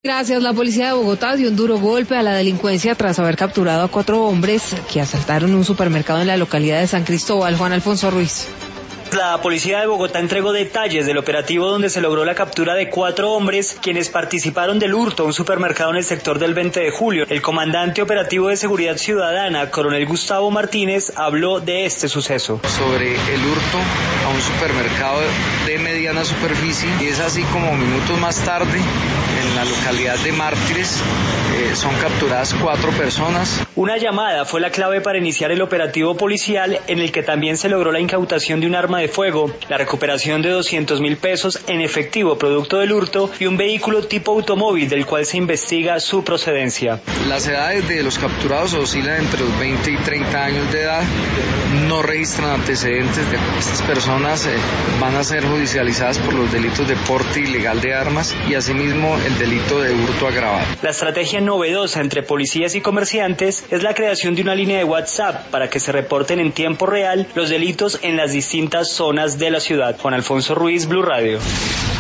Gracias. La policía de Bogotá dio un duro golpe a la delincuencia tras haber capturado a 4 hombres que asaltaron un supermercado en la localidad de San Cristóbal. Juan Alfonso Ruiz. La policía de Bogotá entregó detalles del operativo donde se logró la captura de 4 hombres quienes participaron del hurto a un supermercado en el sector del 20 de julio. El comandante operativo de seguridad ciudadana, coronel Gustavo Martínez, habló de este suceso. Sobre el hurto a un supermercado de mediana superficie, y es así como minutos más tarde, en la localidad de Mártires, son capturadas 4 personas. Una llamada fue la clave para iniciar el operativo policial, en el que también se logró la incautación de un arma de fuego, la recuperación de 200.000 pesos en efectivo producto del hurto y un vehículo tipo automóvil del cual se investiga su procedencia. Las edades de los capturados oscilan entre los 20 y 30 años de edad, no registran antecedentes. Estas personas van a ser judicializadas por los delitos de porte ilegal de armas y asimismo el delito de hurto agravado. La estrategia novedosa entre policías y comerciantes es la creación de una línea de WhatsApp para que se reporten en tiempo real los delitos en las distintas zonas de la ciudad. Juan Alfonso Ruiz, Blue Radio.